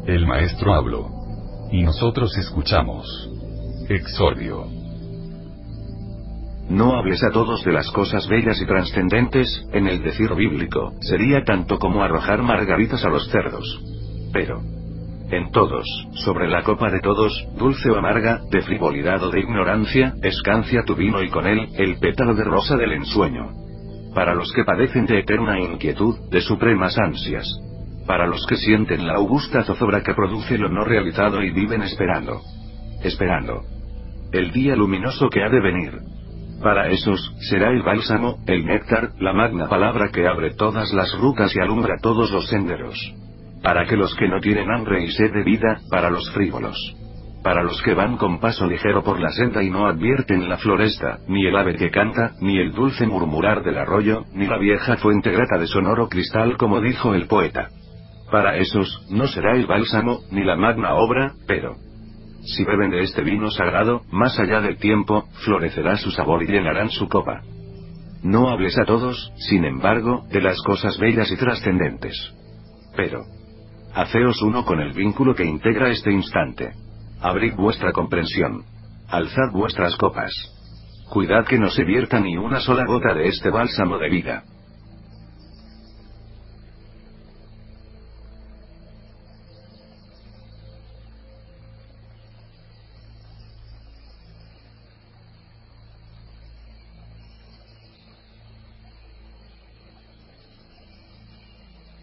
El maestro habló. Y nosotros escuchamos. Exordio. No hables a todos de las cosas bellas y trascendentes, en el decir bíblico, sería tanto como arrojar margaritas a los cerdos. Pero, en todos, sobre la copa de todos, dulce o amarga, de frivolidad o de ignorancia, escancia tu vino y con él, el pétalo de rosa del ensueño. Para los que padecen de eterna inquietud, de supremas ansias. Para los que sienten la augusta zozobra que produce lo no realizado y viven esperando. Esperando el día luminoso que ha de venir. Para esos, será el bálsamo, el néctar, la magna palabra que abre todas las rutas y alumbra todos los senderos. Para que los que no tienen hambre y sed de vida, para los frívolos. Para los que van con paso ligero por la senda y no advierten la floresta, ni el ave que canta, ni el dulce murmurar del arroyo, ni la vieja fuente grata de sonoro cristal como dijo el poeta. Para esos, no será el bálsamo, ni la magna obra, pero si beben de este vino sagrado, más allá del tiempo, florecerá su sabor y llenarán su copa. No hables a todos, sin embargo, de las cosas bellas y trascendentes. Pero, haceos uno con el vínculo que integra este instante. Abrid vuestra comprensión. Alzad vuestras copas. Cuidad que no se vierta ni una sola gota de este bálsamo de vida.